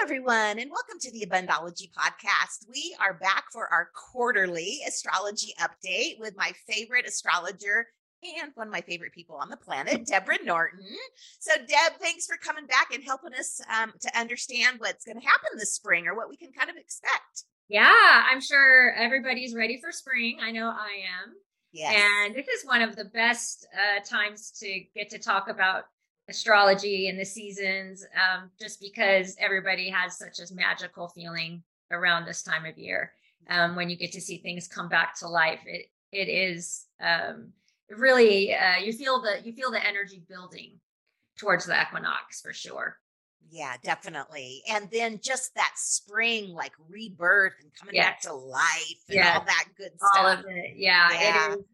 everyone, and welcome to the Abundology Podcast. We are back for our quarterly astrology update with my favorite astrologer and one of my favorite people on the planet, Deborah Norton. So, Deb, thanks for coming back and helping us to understand what's going to happen this spring or what we can kind of expect. Yeah, I'm sure everybody's ready for spring. I know I am. Yes. And this is one of the best times to get to talk about astrology and the seasons, just because everybody has such a magical feeling around this time of year. When you get to see things come back to life, it is really you feel the energy building towards the equinox for sure. Yeah, definitely. And then just that spring, like rebirth and coming back to life and all that good stuff. All of it. Yeah. It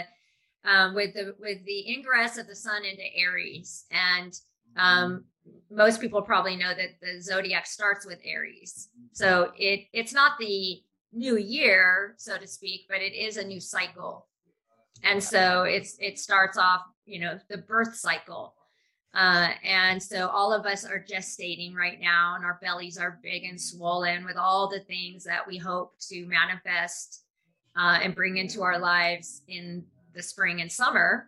is with the ingress of the sun into Aries. And most people probably know that the zodiac starts with Aries. So it's not the new year, so to speak, but it is a new cycle. And so it starts off, the birth cycle. And so all of us are gestating right now, and our bellies are big and swollen with all the things that we hope to manifest and bring into our lives in the spring and summer.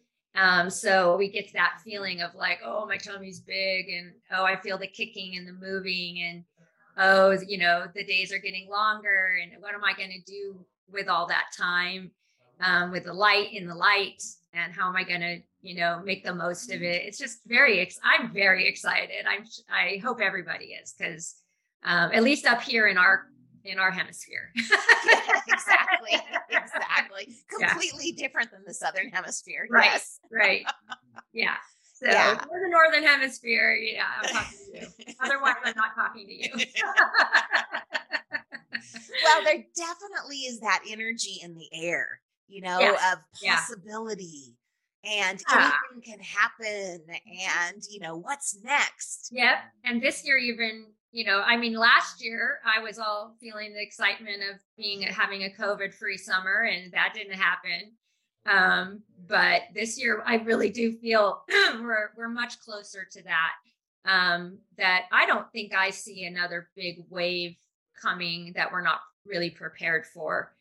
So we get that feeling of like, oh, my tummy's big, and oh, I feel the kicking and the moving, and oh, the days are getting longer, and what am I going to do with all that time with the light in the light, and how am I going to make the most of it? It's just I'm very excited. I hope everybody is, because at least up here in our hemisphere. Yeah, exactly. Completely different than the Southern Hemisphere. Right. Yes. Right. Yeah. So for the Northern Hemisphere, I'm talking to you. Otherwise, I'm not talking to you. Well, there definitely is that energy in the air, of possibility. And anything can happen, and what's next. Yep. And this year, even last year I was all feeling the excitement of having a COVID-free summer, and that didn't happen. But this year I really do feel we're much closer to that. That I don't think I see another big wave coming that we're not really prepared for.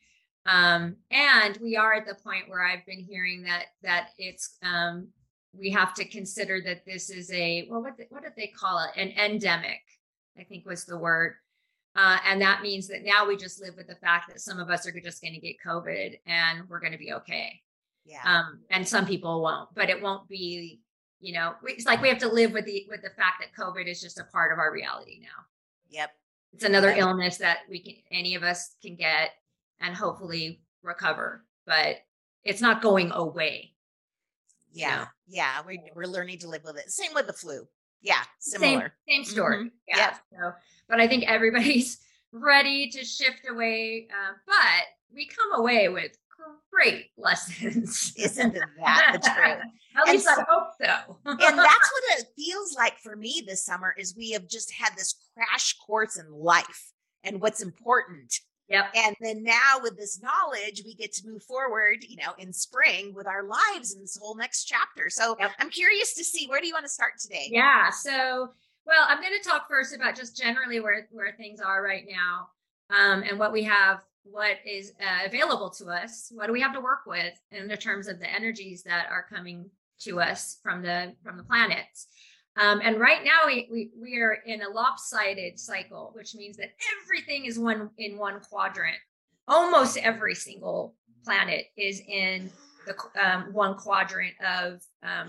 And we are at the point where I've been hearing that it's, we have to consider that this is what did they call it? An endemic, I think was the word. And that means that now we just live with the fact that some of us are just going to get COVID and we're going to be okay. Yeah. And some people won't, but it won't be, it's like we have to live with the fact that COVID is just a part of our reality now. Yep. It's another illness that any of us can get and hopefully recover, but it's not going away. Yeah. Yeah. We're learning to live with it. Same with the flu. Yeah. Similar. Same story. Mm-hmm. Yeah. Yep. So, but I think everybody's ready to shift away. But we come away with great lessons. Isn't that the truth? At least I hope so. And that's what it feels like for me this summer, is we have just had this crash course in life and what's important. Yep. And then now with this knowledge, we get to move forward, in spring with our lives in this whole next chapter. So I'm curious to see, where do you want to start today? Yeah. So, well, I'm going to talk first about just generally where things are right now, and what we have, what is available to us. What do we have to work with in the terms of the energies that are coming to us from the planets? And right now we are in a lopsided cycle, which means that everything is in one quadrant. Almost every single planet is in the one quadrant of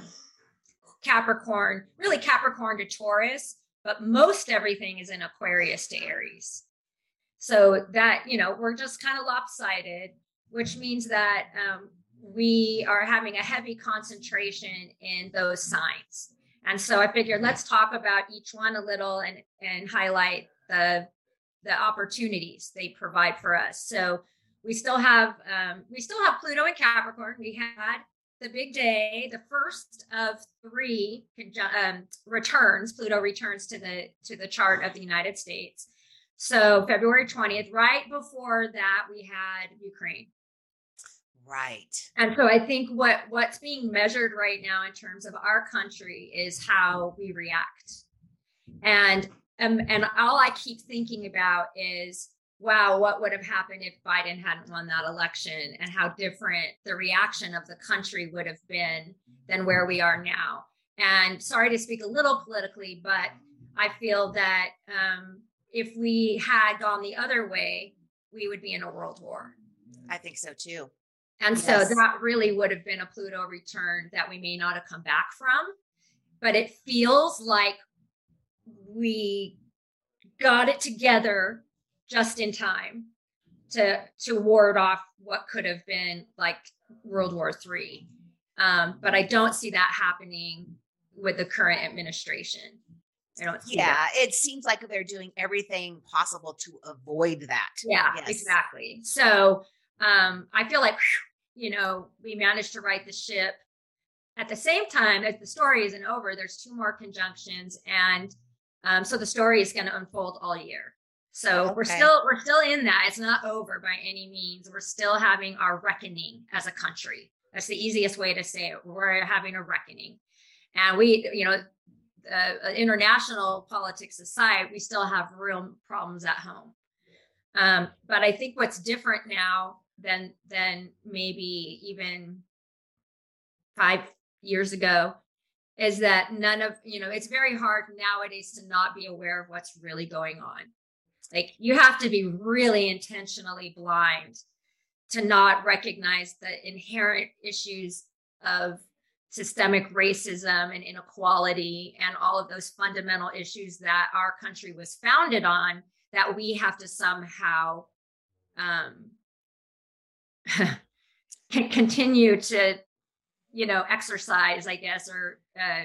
Capricorn to Taurus, but most everything is in Aquarius to Aries. So that, we're just kind of lopsided, which means that we are having a heavy concentration in those signs. And so I figured let's talk about each one a little and highlight the opportunities they provide for us. So we still have Pluto in Capricorn. We had the big day, the first of 3 returns. Pluto returns to the chart of the United States. So February 20th, right before that, we had Ukraine. Right. And so I think what's being measured right now in terms of our country is how we react. And and all I keep thinking about is, wow, what would have happened if Biden hadn't won that election, and how different the reaction of the country would have been than where we are now. And sorry to speak a little politically, but I feel that if we had gone the other way, we would be in a world war. I think so too. And so that really would have been a Pluto return that we may not have come back from. But it feels like we got it together just in time to ward off what could have been like World War III. But I don't see that happening with the current administration. I don't see that. It seems like they're doing everything possible to avoid that. Yeah, exactly. So I feel like, we managed to right the ship. At the same time, as the story isn't over, there's 2 more conjunctions, and so the story is going to unfold all year. So we're still in that. It's not over by any means. We're still having our reckoning as a country. That's the easiest way to say it. We're having a reckoning, and we, international politics aside, we still have real problems at home. But I think what's different now than maybe even 5 years ago is that it's very hard nowadays to not be aware of what's really going on. Like, you have to be really intentionally blind to not recognize the inherent issues of systemic racism and inequality and all of those fundamental issues that our country was founded on, that we have to somehow continue to, exercise, I guess, or,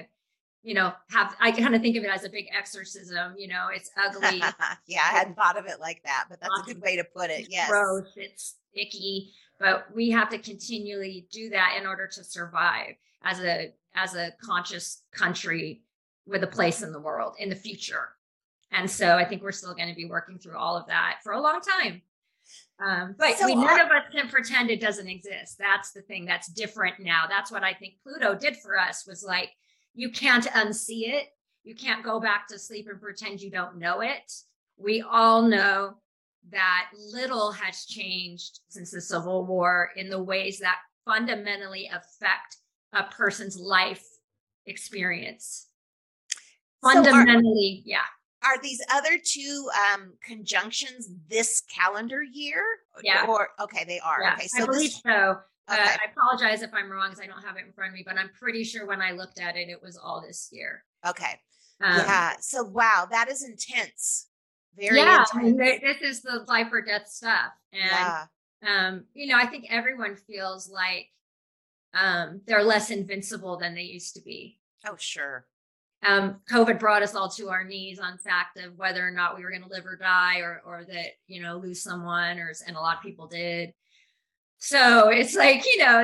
I kind of think of it as a big exorcism. It's ugly. Yeah, I hadn't thought of it like that, but that's a good way to put it. Yes. Gross, it's icky, but we have to continually do that in order to survive as a conscious country with a place in the world in the future. And so I think we're still going to be working through all of that for a long time. But none of us can pretend it doesn't exist. That's the thing that's different now. That's what I think Pluto did for us, was like, you can't unsee it. You can't go back to sleep and pretend you don't know it. We all know that little has changed since the Civil War in the ways that fundamentally affect a person's life experience. Fundamentally, Are these other 2 conjunctions this calendar year? Yeah. Okay, they are. Yeah, okay, so I believe so. Okay. I apologize if I'm wrong, because I don't have it in front of me, but I'm pretty sure when I looked at it, it was all this year. Okay. So, wow, that is intense. Very intense. I mean, this is the life or death stuff. And, I think everyone feels like they're less invincible than they used to be. Oh, sure. COVID brought us all to our knees on fact of whether or not we were going to live or die, or that, lose someone, and a lot of people did. So it's like,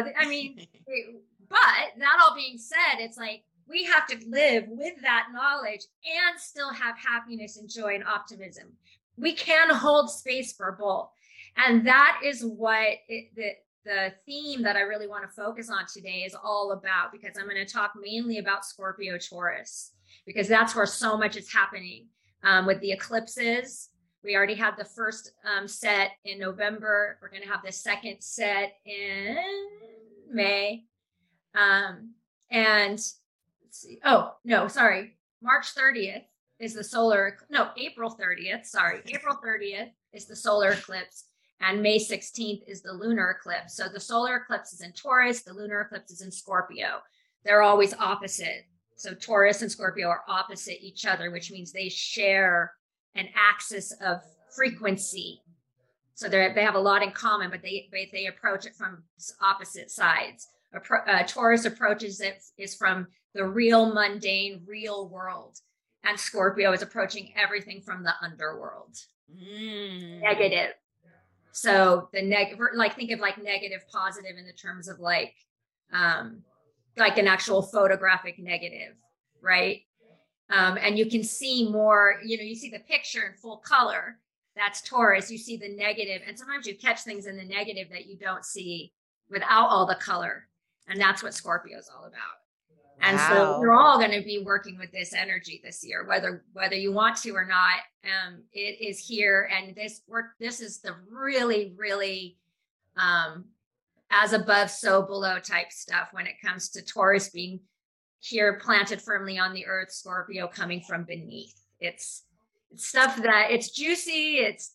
but that all being said, it's like, we have to live with that knowledge and still have happiness and joy and optimism. We can hold space for both. And that is what the theme that I really want to focus on today is all about, because I'm going to talk mainly about Scorpio Taurus, because that's where so much is happening with the eclipses. We already had the first set in November. We're going to have the second set in May. And let's see. Oh, no, sorry. March 30th is the April 30th. Sorry. April 30th is the solar eclipse. And May 16th is the lunar eclipse. So the solar eclipse is in Taurus. The lunar eclipse is in Scorpio. They're always opposite. So Taurus and Scorpio are opposite each other, which means they share an axis of frequency. So they have a lot in common, but they approach it from opposite sides. Taurus approaches it is from the real mundane, real world. And Scorpio is approaching everything from the underworld. Negative. So the think of like negative, positive in the terms of like an actual photographic negative, right? And you can see more, you see the picture in full color. That's Taurus. You see the negative, and sometimes you catch things in the negative that you don't see without all the color. And that's what Scorpio is all about. And so we're all going to be working with this energy this year, whether you want to or not. It is here, and this is the really, really as above, so below type stuff when it comes to Taurus being here, planted firmly on the earth, Scorpio coming from beneath. It's stuff that it's juicy,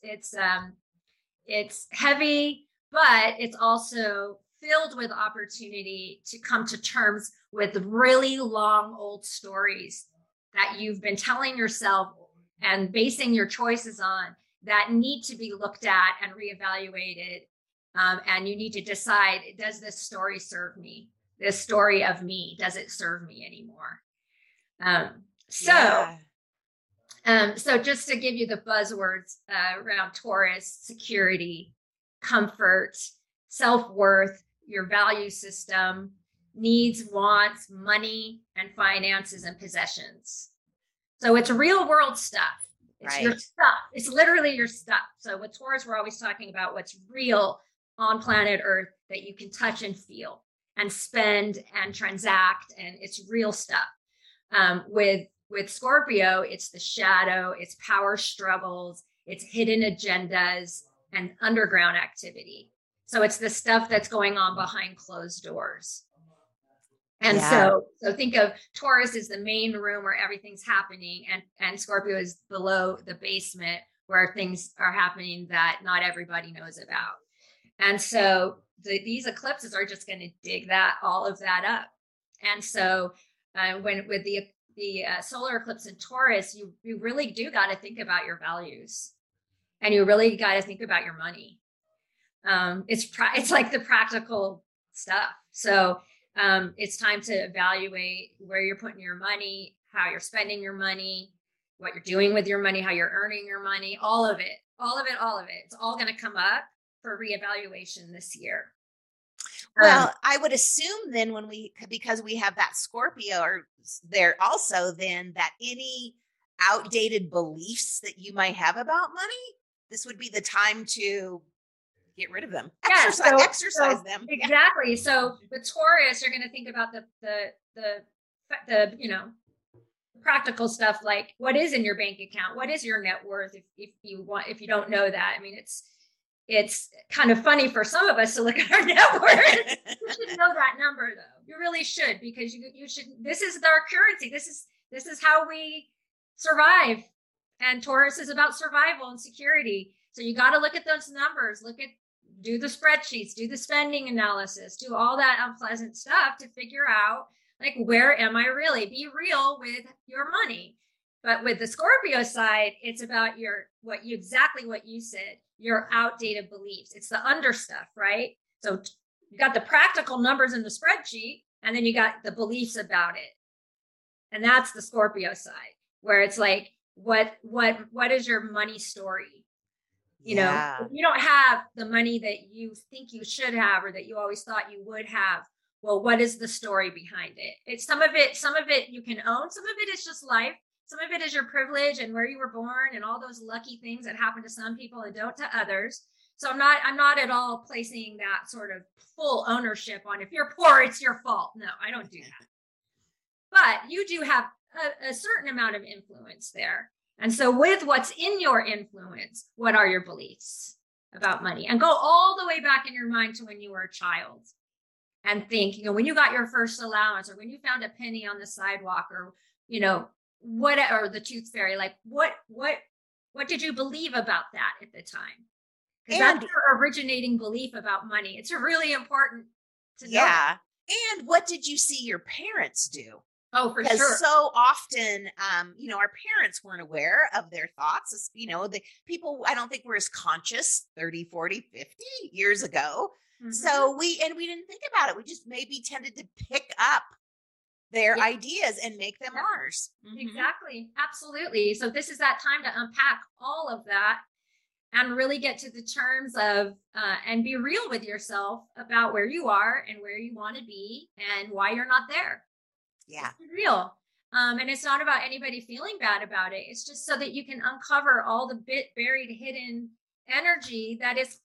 it's heavy, but it's also filled with opportunity to come to terms with really long old stories that you've been telling yourself and basing your choices on that need to be looked at and reevaluated. And you need to decide, does this story serve me? This story of me, does it serve me anymore? So just to give you the buzzwords around Taurus: security, comfort, self-worth, your value system, needs, wants, money, and finances and possessions. So it's real world stuff. It's your stuff. It's literally your stuff. So with Taurus, we're always talking about what's real on planet Earth that you can touch and feel and spend and transact, and it's real stuff. With Scorpio, it's the shadow, it's power struggles, it's hidden agendas and underground activity. So it's the stuff that's going on behind closed doors. And so think of Taurus as the main room where everything's happening, and Scorpio is below the basement where things are happening that not everybody knows about. And so these eclipses are just going to dig all of that up. And so with the solar eclipse in Taurus, you really do got to think about your values, and you really got to think about your money. It's like the practical stuff. So it's time to evaluate where you're putting your money, how you're spending your money, what you're doing with your money, how you're earning your money, all of it. It's all going to come up for reevaluation this year. Well, I would assume then because we have that Scorpio or there also, then that any outdated beliefs that you might have about money, this would be the time to get rid of them. Exercise them. Exactly. Yeah. So with Taurus, you're going to think about the practical stuff, like what is in your bank account, what is your net worth, if you don't know that. I mean, it's kind of funny for some of us to look at our net worth. You should know that number, though. You really should, because you should. This is our currency. This is how we survive. And Taurus is about survival and security. So you got to look at those numbers. Do the spreadsheets, do the spending analysis, do all that unpleasant stuff to figure out, like, where am I really? Be real with your money. But with the Scorpio side, it's about exactly what you said, your outdated beliefs. It's the under stuff, right? So you got the practical numbers in the spreadsheet, and then you got the beliefs about it. And that's the Scorpio side, where it's like, what is your money story? You know, if you don't have the money that you think you should have, or that you always thought you would have, well, what is the story behind it? It's some of it you can own. Some of it is just life. Some of it is your privilege and where you were born and all those lucky things that happen to some people and don't to others. So I'm not at all placing that sort of full ownership on, if you're poor, it's your fault. No, I don't do that. But you do have a certain amount of influence there. And so with what's in your influence, what are your beliefs about money? And go all the way back in your mind to when you were a child and think, when you got your first allowance, or when you found a penny on the sidewalk, or, or the tooth fairy, like what did you believe about that at the time? Because that's your originating belief about money. It's really important to know. Yeah. And what did you see your parents do? Oh, for sure. Because so often, our parents weren't aware of their thoughts. The people, I don't think were as conscious 30, 40, 50 years ago. Mm-hmm. So we didn't think about it. We just maybe tended to pick up their ideas and make them ours. Mm-hmm. Exactly. Absolutely. So this is that time to unpack all of that and really get to the terms of, and be real with yourself about where you are and where you want to be and why you're not there. Yeah. It's real. And it's not about anybody feeling bad about it. It's just so that you can uncover all the buried, hidden energy that is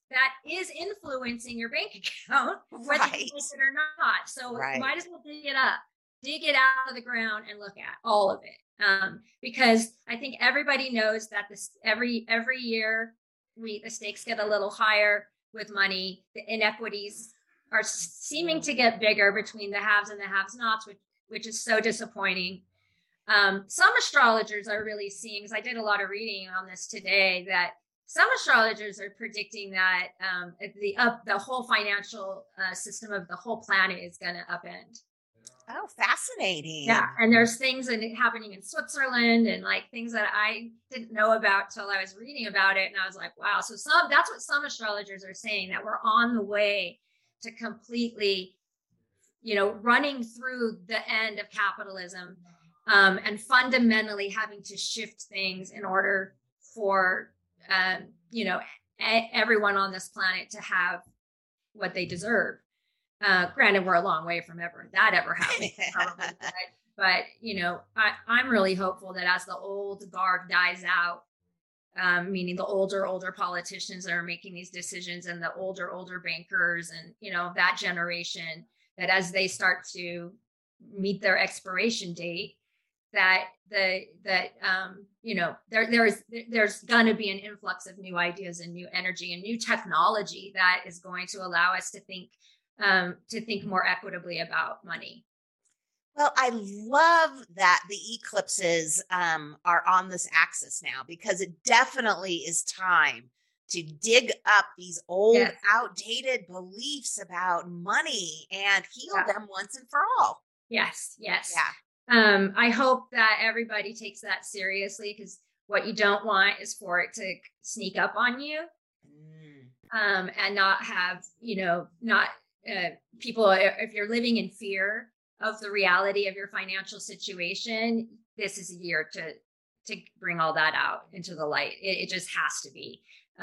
influencing your bank account, whether you like it or not. So you might as well dig it up. dig it out of the ground and look at all of it. Because I think everybody knows that this every year the stakes get a little higher with money. The inequities are seeming to get bigger between the haves and the have-nots, which is so disappointing. Some astrologers are really seeing, because I did a lot of reading on this today, that some astrologers are predicting that the whole financial system of the whole planet is going to upend. Oh, fascinating. Yeah. And there's things happening in Switzerland and like things that I didn't know about till I was reading about it. And I was like, wow. So that's what some astrologers are saying, that we're on the way to completely, running through the end of capitalism, and fundamentally having to shift things in order for, everyone on this planet to have what they deserve. Granted, we're a long way from that ever happening, probably, but I'm really hopeful that as the old guard dies out, meaning the older politicians that are making these decisions, and the older bankers, and that generation, that as they start to meet their expiration date, that there's going to be an influx of new ideas and new energy and new technology that is going to allow us to think more equitably about money. Well, I love that the eclipses are on this axis now, because it definitely is time to dig up these old, yes, outdated beliefs about money and heal, yeah, them once and for all. Yes. Yeah. I hope that everybody takes that seriously, because what you don't want is for it to sneak up on you, and not have, people, if you're living in fear of the reality of your financial situation, this is a year to bring all that out into the light. It just has to be.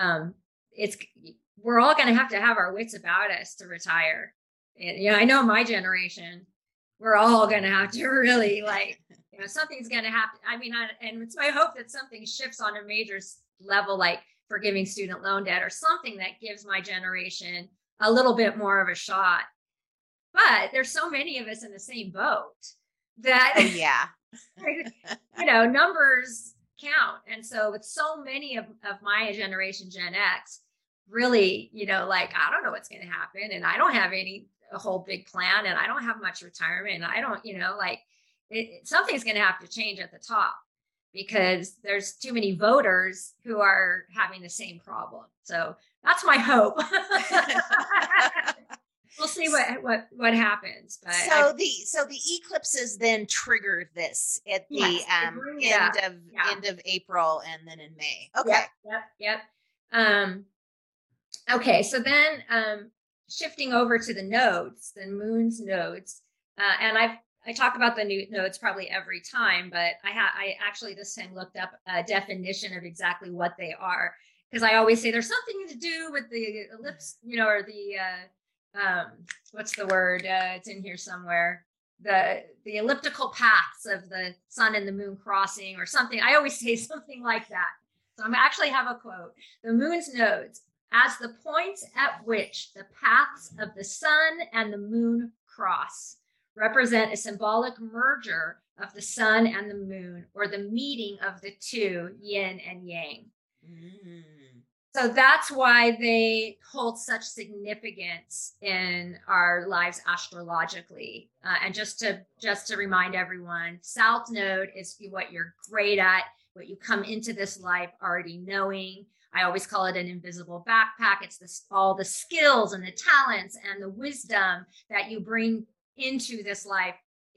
We're all going to have our wits about us to retire. And, I know my generation, we're all going to have to really something's going to happen. I mean, and it's my hope that something shifts on a major level, like forgiving student loan debt or something that gives my generation a little bit more of a shot. But there's so many of us in the same boat that, numbers count. And so with so many of my generation, Gen X, really, I don't know what's going to happen. And I don't have a whole big plan, and I don't have much retirement. And I don't, something's going to have to change at the top, because there's too many voters who are having the same problem. So that's my hope. We'll see what happens. But the eclipses then trigger this at the end of April and then in May. Okay. Yep. Okay. So then shifting over to the nodes, the moon's nodes, and I talk about the new nodes probably every time, but I actually this time looked up a definition of exactly what they are, because I always say there's something to do with the ellipse, or the what's the word? It's in here somewhere. The elliptical paths of the sun and the moon crossing, or something. I always say something like that. So I actually have a quote. The moon's nodes, as the points at which the paths of the sun and the moon cross, represent a symbolic merger of the sun and the moon, or the meeting of the two, yin and yang. So that's why they hold such significance in our lives astrologically. And just to remind everyone, South Node is what you're great at, what you come into this life already knowing. I always call it an invisible backpack. It's all the skills and the talents and the wisdom that you bring into this life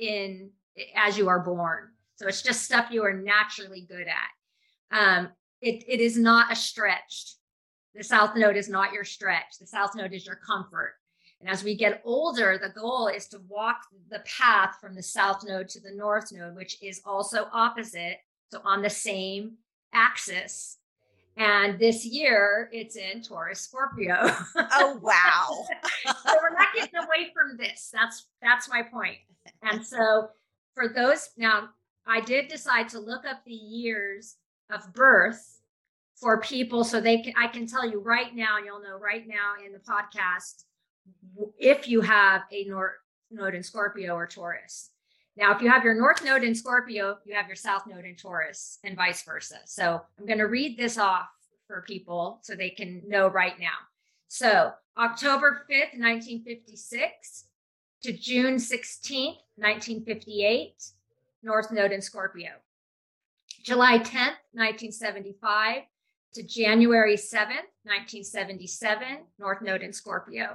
as you are born. So it's just stuff you are naturally good at. It is not a stretch. The South Node is not your stretch. The South Node is your comfort. And as we get older, the goal is to walk the path from the South Node to the North Node, which is also opposite, so on the same axis. And this year, it's in Taurus Scorpio. Oh, wow. So we're not getting away from this. That's my point. And so for those, now, I did decide to look up the years of birth for people, so I can tell you right now, and you'll know right now in the podcast, if you have a North Node in Scorpio or Taurus. Now, if you have your North Node in Scorpio, you have your South Node in Taurus and vice versa. So I'm going to read this off for people so they can know right now. So October 5th, 1956 to June 16th, 1958, North Node in Scorpio. July 10th, 1975 to January 7th, 1977, North Node in Scorpio.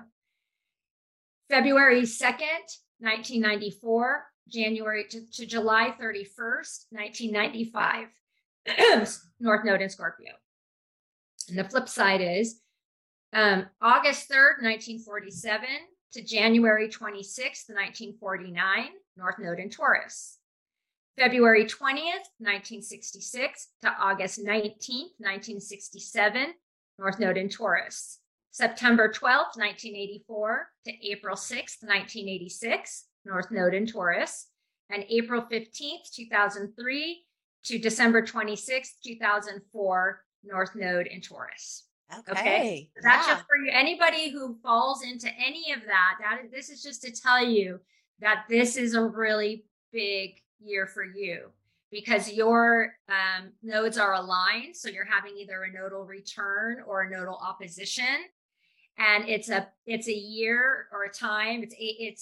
February 2nd, 1994, January to July 31st, 1995, North Node in Scorpio. And the flip side is August 3rd, 1947 to January 26th, 1949, North Node in Taurus. February 20th, 1966 to August 19th, 1967, North Node in Taurus. September 12th, 1984 to April 6th, 1986, North Node in Taurus. And April 15th, 2003 to December 26th, 2004, North Node in Taurus. Okay. So that's just for you. Anybody who falls into any of this is just to tell you that this is a really big year for you because your nodes are aligned. So you're having either a nodal return or a nodal opposition. And it's a year or a time. It's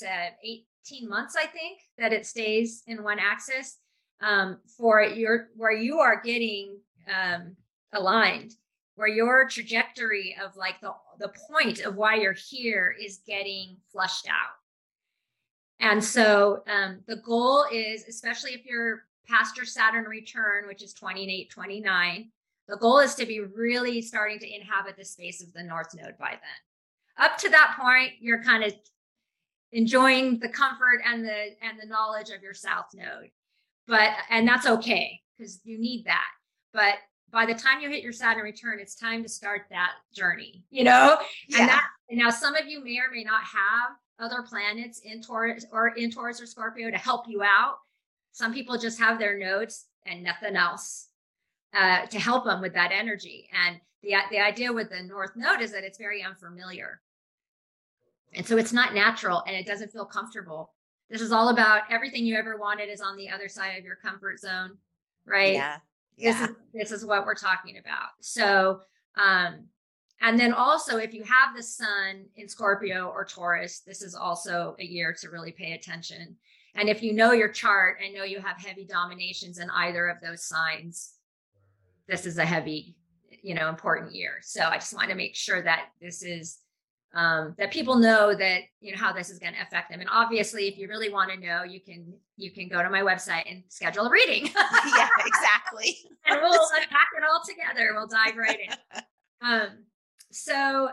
18 months, I think, that it stays in one axis where you are getting aligned, where your trajectory of like the point of why you're here is getting flushed out. And so the goal is, especially if you're past your Saturn return, which is 28, 29, the goal is to be really starting to inhabit the space of the North Node by then. Up to that point, you're kind of enjoying the comfort and the knowledge of your South Node. And that's okay because you need that. But by the time you hit your Saturn return, it's time to start that journey, Yeah. And now some of you may or may not have other planets in Taurus or Scorpio to help you out. Some people just have their nodes and nothing else to help them with that energy. And the idea with the North Node is that it's very unfamiliar. And so it's not natural and it doesn't feel comfortable. This is all about everything you ever wanted is on the other side of your comfort zone, right? Yeah. This is what we're talking about. So, and then also if you have the sun in Scorpio or Taurus, this is also a year to really pay attention. And if you know your chart and know you have heavy dominations in either of those signs, this is a heavy, important year. So I just want to make sure that this is, that people know that, how this is going to affect them. And obviously, if you really want to know, you can go to my website and schedule a reading. Yeah, exactly. And we'll unpack it all together. We'll dive right in. So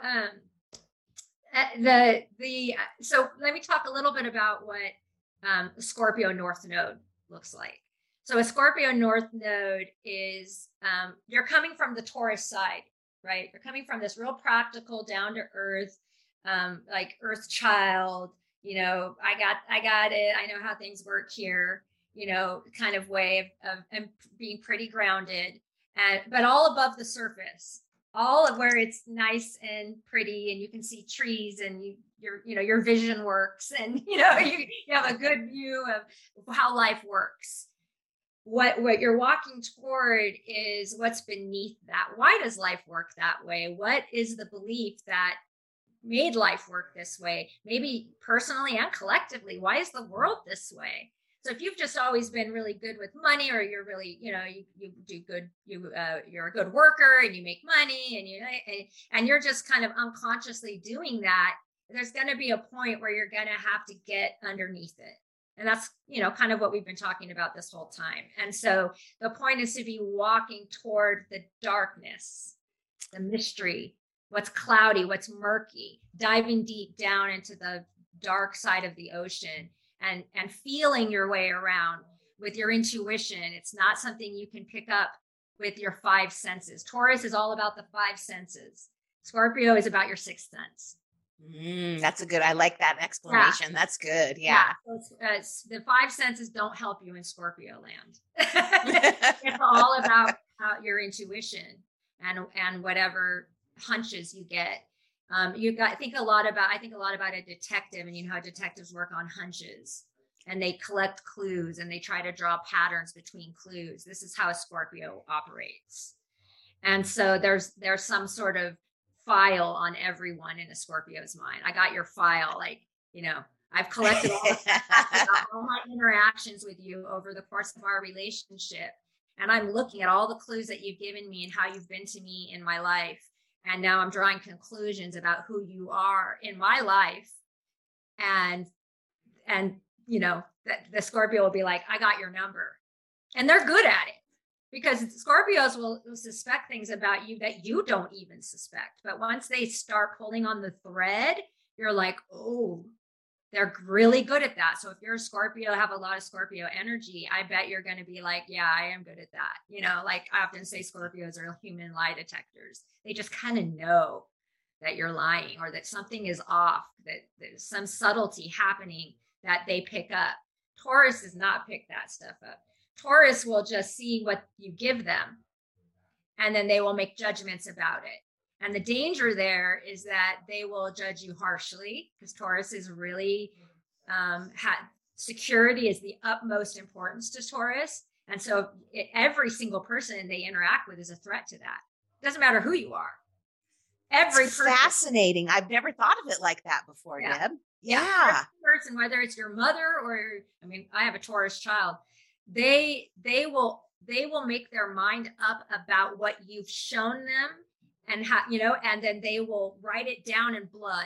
let me talk a little bit about what Scorpio North Node looks like. So a Scorpio North Node is, you're coming from the Taurus side, right? You're coming from this real practical, down to earth, like earth child, I got it. I know how things work here, kind of way of being pretty grounded, but all above the surface, all of where it's nice and pretty and you can see trees and your vision works and, you have a good view of how life works. What you're walking toward is what's beneath that. Why does life work that way? What is the belief that made life work this way? Maybe personally and collectively, why is the world this way? So if you've just always been really good with money, or you're really, you do good, you're a good worker and you make money and you're just kind of unconsciously doing that, there's going to be a point where you're going to have to get underneath it. And that's, kind of what we've been talking about this whole time. And so the point is to be walking toward the darkness, the mystery, what's cloudy, what's murky, diving deep down into the dark side of the ocean and feeling your way around with your intuition. It's not something you can pick up with your five senses. Taurus is all about the five senses. Scorpio is about your sixth sense. I like that explanation. Yeah. That's good. Yeah. So the five senses don't help you in Scorpio land. It's all about your intuition and whatever hunches you get. I think a lot about a detective, and how detectives work on hunches. and they collect clues and they try to draw patterns between clues. This is how a Scorpio operates. And so there's some sort of file on everyone in a Scorpio's mind. I got your file, like, I've collected all my interactions with you over the course of our relationship. And I'm looking at all the clues that you've given me and how you've been to me in my life. And now I'm drawing conclusions about who you are in my life. And the Scorpio will be like, I got your number. And they're good at it, because Scorpios will suspect things about you that you don't even suspect. But once they start pulling on the thread, you're like, oh, they're really good at that. So if you're a Scorpio, have a lot of Scorpio energy, I bet you're going to be like, yeah, I am good at that. Like I often say, Scorpios are human lie detectors. They just kind of know that you're lying, or that something is off, that there's some subtlety happening that they pick up. Taurus does not pick that stuff up. Taurus will just see what you give them, and then they will make judgments about it. And the danger there is that they will judge you harshly, because Taurus is really, security is the utmost importance to Taurus. And so every single person they interact with is a threat to that. It doesn't matter who you are. Every person. Fascinating. I've never thought of it like that before, Deb. Yeah. Every person, whether it's your mother or, I have a Taurus child, they will make their mind up about what you've shown them, and how, and then they will write it down in blood.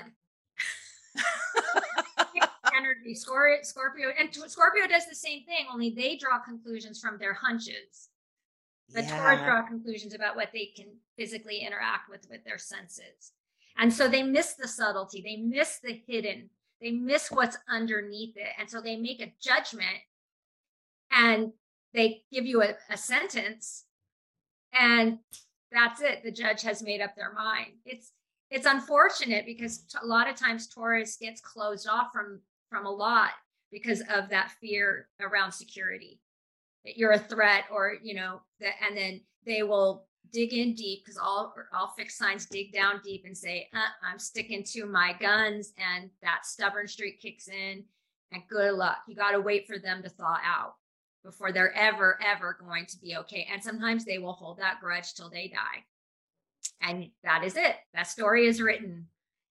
Energy, Scorpio, and Scorpio does the same thing, only they draw conclusions from their hunches. But Taurus draw conclusions about what they can physically interact with their senses. And so they miss the subtlety, they miss the hidden, they miss what's underneath it. And so they make a judgment, and they give you a sentence, and that's it. The judge has made up their mind. It's unfortunate, because a lot of times Taurus gets closed off from a lot because of that fear around security, that you're a threat, or and then they will dig in deep, because all fixed signs dig down deep and say, I'm sticking to my guns, and that stubborn streak kicks in, and good luck. You got to wait for them to thaw out before they're ever going to be okay. And sometimes they will hold that grudge till they die. And that is it. That story is written.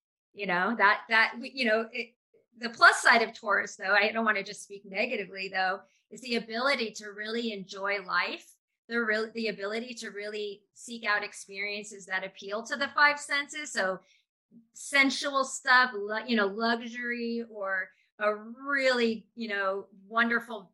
The plus side of Taurus, though, I don't want to just speak negatively, though, is the ability to really enjoy life. The ability to really seek out experiences that appeal to the five senses. So sensual stuff, luxury, or a really, wonderful,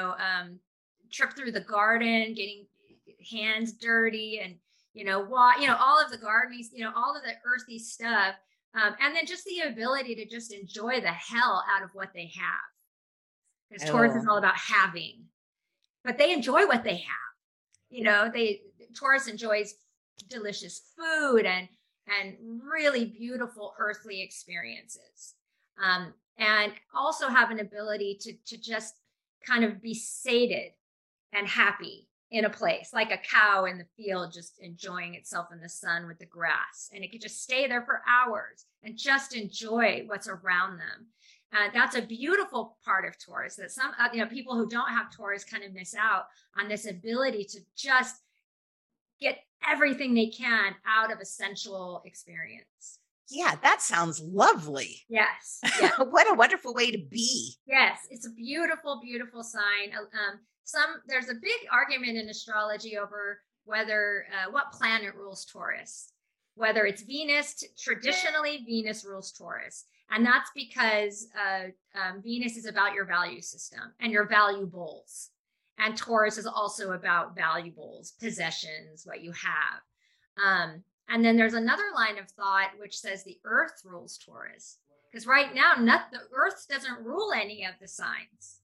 trip through the garden, getting hands dirty, and, all of the gardening, all of the earthy stuff. And then just the ability to just enjoy the hell out of what they have. Because Taurus is all about having, but they enjoy what they have. Taurus enjoys delicious food and really beautiful earthly experiences. And also have an ability to just kind of be sated and happy in a place, like a cow in the field, just enjoying itself in the sun with the grass. And it could just stay there for hours and just enjoy what's around them. That's a beautiful part of Taurus, that some, people who don't have Taurus kind of miss out on this ability to just get everything they can out of a sensual experience. Yeah, that sounds lovely. Yes. What a wonderful way to be. Yes, it's a beautiful, beautiful sign. There's a big argument in astrology over whether what planet rules Taurus, whether it's Venus. Traditionally, Venus rules Taurus, and that's because Venus is about your value system and your valuables, and Taurus is also about valuables, possessions, what you have. And then there's another line of thought which says the Earth rules Taurus, because right now the Earth doesn't rule any of the signs.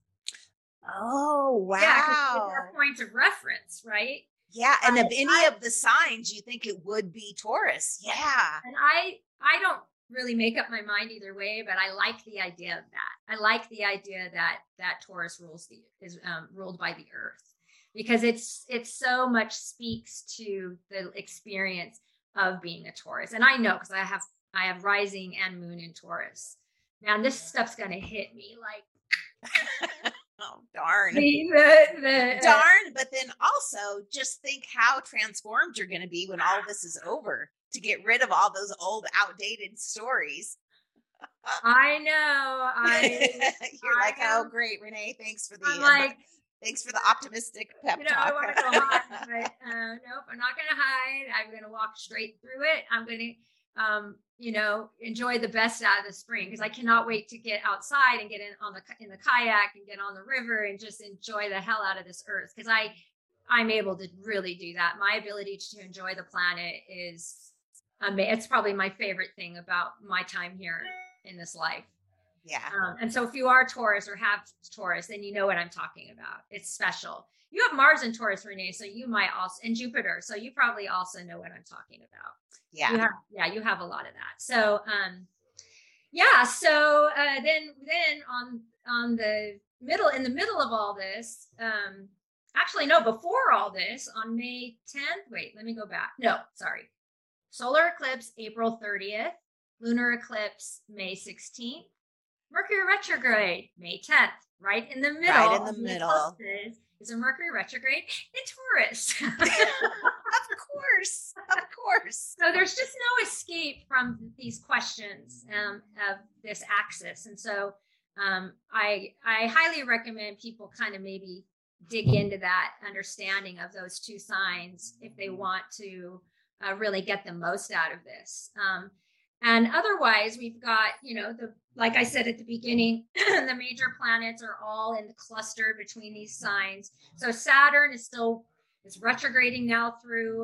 Oh, wow. Yeah, because it's our point of reference, right? Yeah, and of any of the signs, you think it would be Taurus. Yeah. And I don't really make up my mind either way, but I like the idea of that. I like the idea that Taurus is ruled by the Earth, because it so much speaks to the experience of being a Taurus. And I know, because I have rising and moon in Taurus. Man, this stuff's going to hit me like Oh, darn. The Darn. But then also just think how transformed you're going to be when all this is over to get rid of all those old, outdated stories. I know. You're like, oh, great, Renee. Thanks for the optimistic pep talk. I want to go hide, but nope, I'm not going to hide. I'm going to walk straight through it. I'm going to, enjoy the best out of the spring, because I cannot wait to get outside and get in the kayak and get on the river and just enjoy the hell out of this earth. Because I'm able to really do that. My ability to enjoy the planet is, it's probably my favorite thing about my time here in this life. Yeah. And so if you are Taurus or have Taurus, then you know what I'm talking about. It's special. You have Mars in Taurus, Renee, so you might also, and Jupiter, so you probably also know what I'm talking about. Yeah. You have a lot of that. So, then on in the middle of all this, before all this, on May 10th, wait, let me go back. No, sorry. Solar eclipse, April 30th, lunar eclipse, May 16th, Mercury retrograde, May 10th, right in the middle. Right in the middle. Is a Mercury retrograde in Taurus. Of course. So there's just no escape from these questions of this axis. And so I highly recommend people kind of maybe dig into that understanding of those two signs if they want to really get the most out of this. And otherwise, we've got, like I said at the beginning, the major planets are all in the cluster between these signs. So Saturn is retrograding now through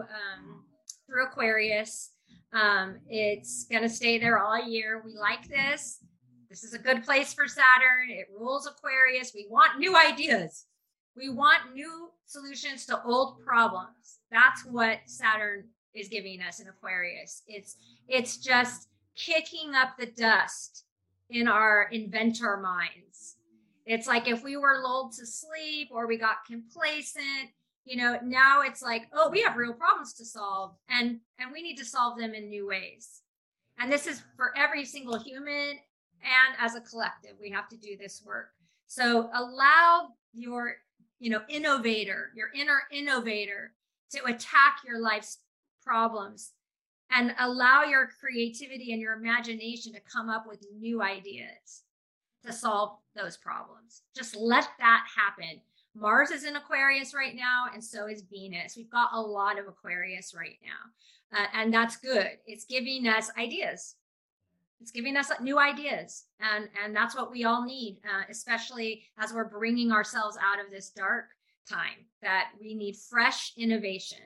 Aquarius. It's going to stay there all year. We like this. This is a good place for Saturn. It rules Aquarius. We want new ideas. We want new solutions to old problems. That's what Saturn is giving us in Aquarius. It's just kicking up the dust in our inventor minds. It's like if we were lulled to sleep or we got complacent, now it's like, oh, we have real problems to solve, and we need to solve them in new ways. And this is for every single human, and as a collective, we have to do this work. So allow your, your inner innovator to attack your life's problems, and allow your creativity and your imagination to come up with new ideas to solve those problems. Just let that happen. Mars is in Aquarius right now, and so is Venus. We've got a lot of Aquarius right now, and that's good. It's giving us ideas. It's giving us new ideas, and that's what we all need, especially as we're bringing ourselves out of this dark time, that we need fresh innovation.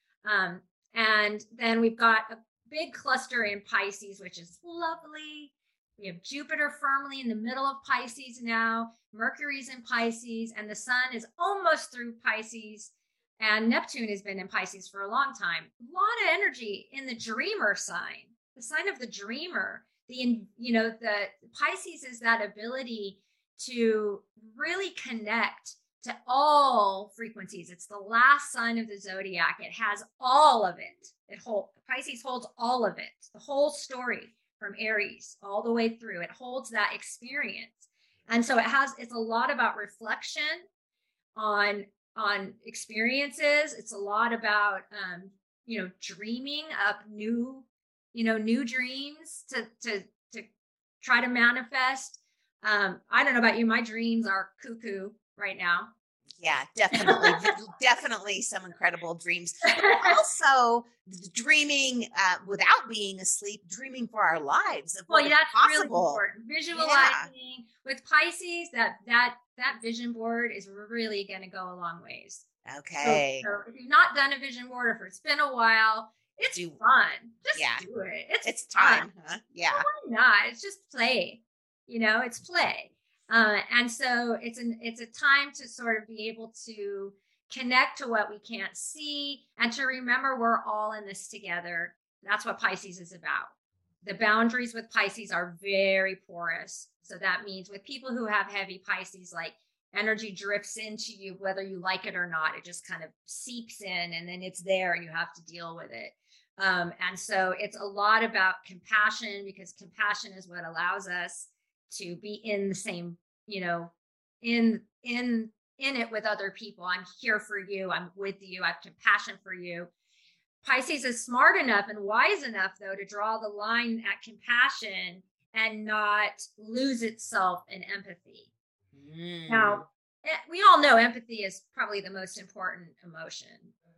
And then we've got a big cluster in Pisces, which is lovely. We have Jupiter firmly in the middle of Pisces now. Mercury's in Pisces, and the sun is almost through Pisces. And Neptune has been in Pisces for a long time. A lot of energy in the dreamer sign, the sign of the dreamer. The Pisces is that ability to really connect to all frequencies. It's the last sign of the zodiac. It has all of it. Pisces holds all of it, the whole story from Aries all the way through. It holds that experience. And so it's a lot about reflection on experiences. It's a lot about, dreaming up new dreams to try to manifest. I don't know about you. My dreams are cuckoo right now. Yeah, definitely. Definitely some incredible dreams. Also, dreaming without being asleep, dreaming for our lives. Of that's possible. Really important. Visualizing with Pisces, that vision board is really going to go a long ways. Okay. So if you've not done a vision board, or if it's been a while, it's fun. Just do it. It's time. Fun. Huh? Yeah. Well, why not? It's just play. It's play. And so it's a time to sort of be able to connect to what we can't see, and to remember we're all in this together. That's what Pisces is about. The boundaries with Pisces are very porous. So that means with people who have heavy Pisces, like, energy drifts into you, whether you like it or not. It just kind of seeps in, and then it's there and you have to deal with it. And so it's a lot about compassion, because compassion is what allows us to be in the same, in it with other people. I'm here for you. I'm with you. I have compassion for you. Pisces is smart enough and wise enough, though, to draw the line at compassion and not lose itself in empathy. Now, we all know empathy is probably the most important emotion,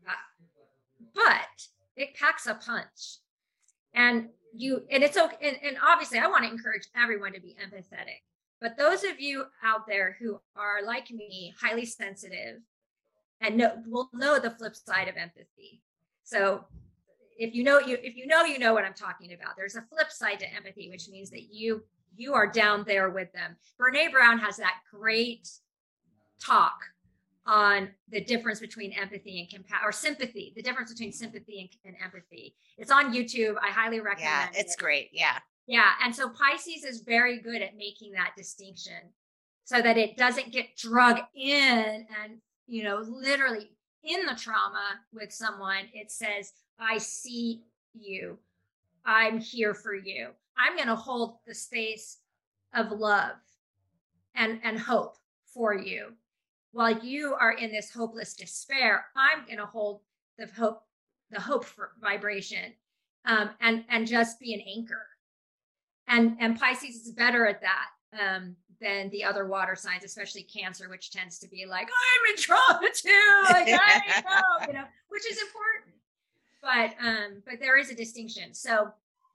but it packs a punch. And it's okay. And obviously, I want to encourage everyone to be empathetic. But those of you out there who are like me, highly sensitive, and will know the flip side of empathy. So if you know what I'm talking about. There's a flip side to empathy, which means that you are down there with them. Brene Brown has that great talk on the difference between empathy and sympathy, the difference between sympathy and empathy. It's on YouTube. I highly recommend it. Yeah, it's great. Yeah. Yeah. And so Pisces is very good at making that distinction so that it doesn't get drug in and, literally in the trauma with someone. It says, I see you. I'm here for you. I'm going to hold the space of love and hope for you. While you are in this hopeless despair, I'm going to hold the hope for vibration, and just be an anchor. And Pisces is better at that than the other water signs, especially Cancer, which tends to be like, I'm in trauma too, like I know, which is important. But there is a distinction. So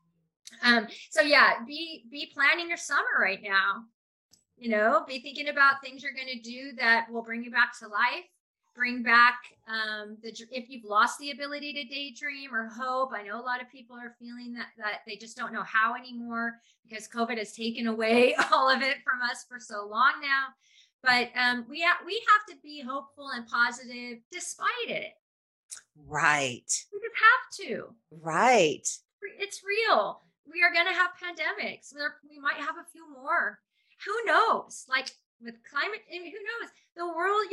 yeah, be planning your summer right now. Be thinking about things you're going to do that will bring you back to life, bring back if you've lost the ability to daydream or hope. I know a lot of people are feeling that they just don't know how anymore because COVID has taken away all of it from us for so long now. But we have to be hopeful and positive despite it. Right. We just have to. Right. It's real. We are going to have pandemics. We might have a few more. Who knows? Like with climate, who knows? The world,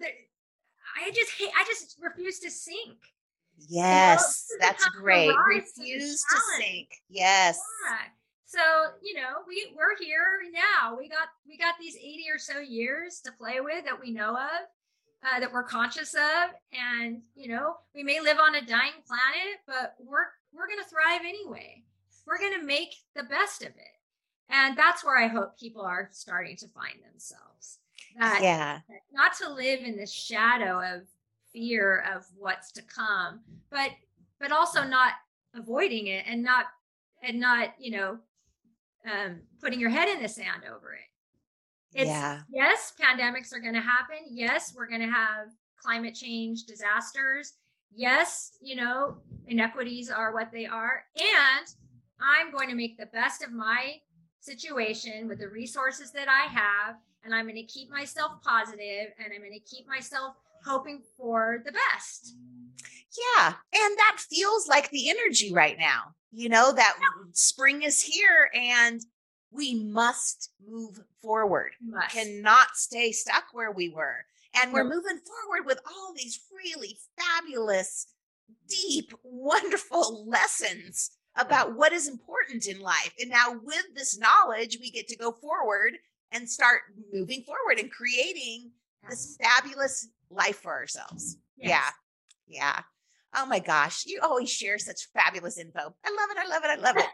I just refuse to sink. Yes, that's great. Refuse to sink. Yes. Yeah. So, we're here now. We got these 80 or so years to play with that we know of, that we're conscious of. And, we may live on a dying planet, but we're going to thrive anyway. We're going to make the best of it. And that's where I hope people are starting to find themselves. Not to live in this shadow of fear of what's to come, but also not avoiding it and not putting your head in the sand over it. Yes, pandemics are going to happen. Yes, we're going to have climate change disasters. Yes, inequities are what they are. And I'm going to make the best of my situation with the resources that I have. And I'm going to keep myself positive and I'm going to keep myself hoping for the best. Yeah. And that feels like the energy right now, that spring is here and we must move forward. We cannot stay stuck where we were. And we're moving forward with all these really fabulous, deep, wonderful lessons about what is important in life. And now with this knowledge, we get to go forward and start moving forward and creating this fabulous life for ourselves. Yes. Yeah. Oh my gosh. You always share such fabulous info. I love it.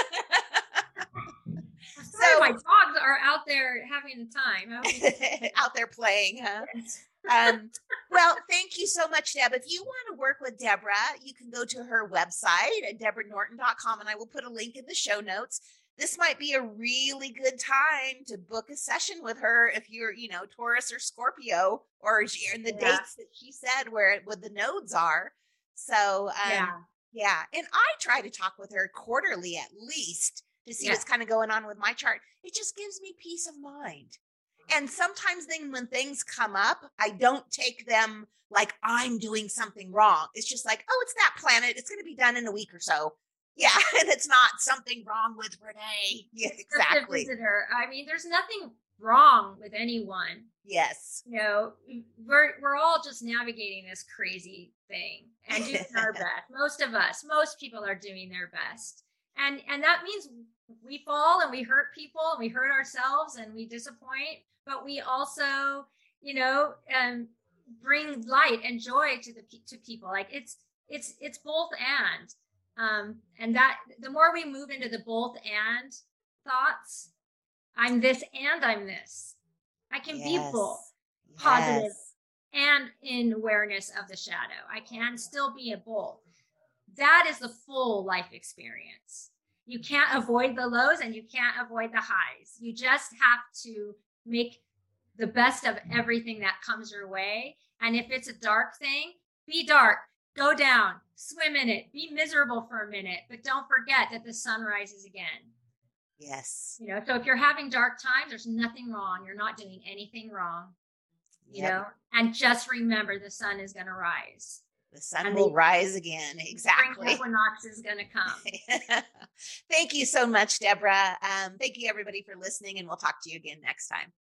So my dogs are out there having a time. Out there playing, huh? Yes. Well, thank you so much, Deb. If you want to work with Deborah, you can go to her website at deborahnorton.com, and I will put a link in the show notes. This might be a really good time to book a session with her if you're, Taurus or Scorpio, or in the dates that she said where the nodes are. So, yeah. And I try to talk with her quarterly at least to see what's kind of going on with my chart. It just gives me peace of mind. And sometimes when things come up, I don't take them like I'm doing something wrong. It's just like, oh, it's that planet. It's going to be done in a week or so. Yeah. And it's not something wrong with Renee. Yeah, exactly. Visitor. I mean, there's nothing wrong with anyone. Yes. We're all just navigating this crazy thing and doing our best. Most people are doing their best. And that means we fall and we hurt people and we hurt ourselves and we disappoint, but we also, bring light and joy to people. Like it's both and that the more we move into the both and thoughts, I'm this and I'm this. I can be both positive and in awareness of the shadow. I can still be a both. That is the full life experience. You can't avoid the lows and you can't avoid the highs. You just have to make the best of everything that comes your way. And if it's a dark thing, be dark, go down, swim in it, be miserable for a minute, but don't forget that the sun rises again. Yes. So if you're having dark times, there's nothing wrong. You're not doing anything wrong, and just remember the sun is going to rise. The sun will rise again. Exactly. Spring equinox is going to come. Thank you so much, Deborah. Thank you, everybody, for listening, and we'll talk to you again next time.